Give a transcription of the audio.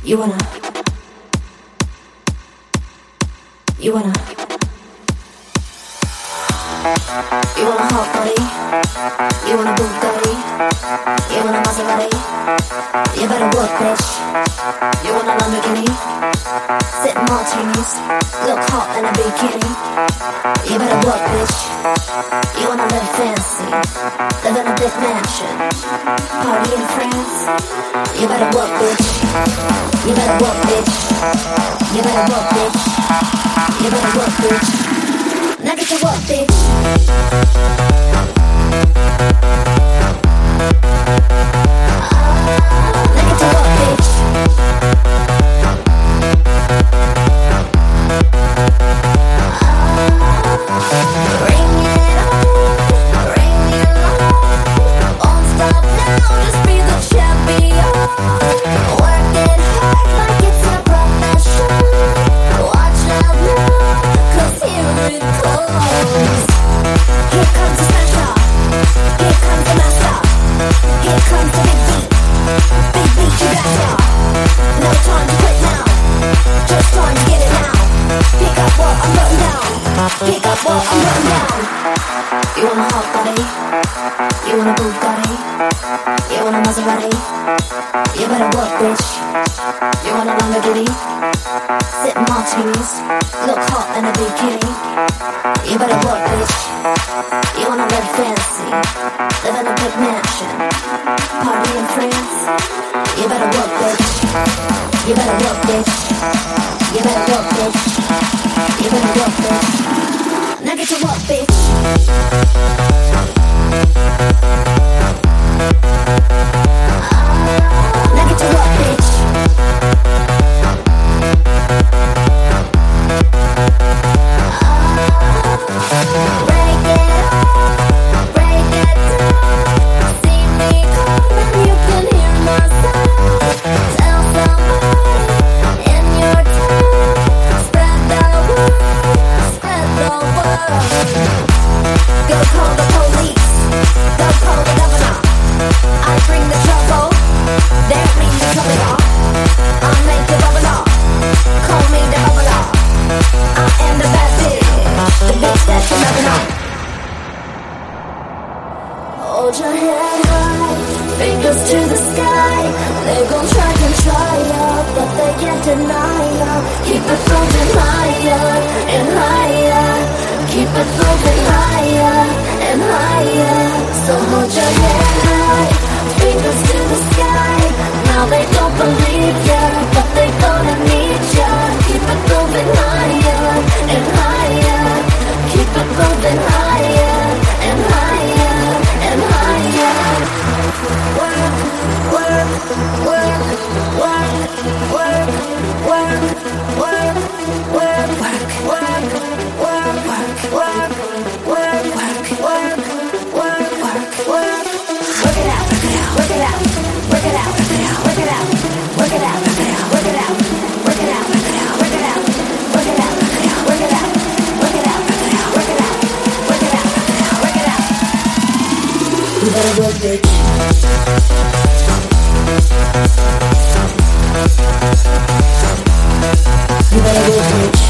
You wanna, you wanna, you want a hot body, you want a Bugatti, you want a Maserati, you better work, bitch. You want a Lamborghini, sip martinis, look hot in a bikini. You better work, bitch. You wanna live fancy, live in a big mansion, party in France. You better work, bitch. You better work, bitch. You better work, bitch. You better work, bitch. Now get to work, bitch. Now get to work, bitch. Bring it on, bring it on. Won't stop now, just be the champion. Work it hard like it's a profession. Watch out now, 'cause here it comes. Here comes the smasher, here comes the master, here comes the big beat, you gotcha. No time to quit now, just time to get it now. Pick up what I'm putting down, pick up what I'm putting down. You want a hot body, you want a Bugatti, you want a Maserati. You better work, bitch. You want a Lamborghini, sip martinis, look hot in a bikini. You better work, bitch. You wanna live fancy, live in a big mansion, party in France. You better work, bitch. You better work, bitch. You better work, bitch. You better work, bitch. Now get to work, bitch. Now get to work, bitch. Break it up, break it down. See me coming, you can hear my sound. Tell somebody in your town. Spread the word, spread the word. Go call the police, go call the governor. I bring the trouble, they bring the trouble. I make the bubble, call me the bubble. I am the bad bitch, the bitch that you never know. Hold your head high, fingers to the sky. They gon' try ya, but they can't deny ya. Keep it floating higher and higher. Keep it floating higher and higher. So hold your head high, fingers to the sky. Now they don't believe ya, but they gonna need ya. Keep it moving higher and higher. Keep it moving higher and higher and higher. Work, work, work, work, work, work, work, work, work, work, work, work, work, work, work, work. Work it out, work it out, work it out, work it out, work it out, work it out, work it out, work it out, work it out, work it out, work it out, work it out, work it out, work it out, work it out. You better work, bitch. You better work, bitch.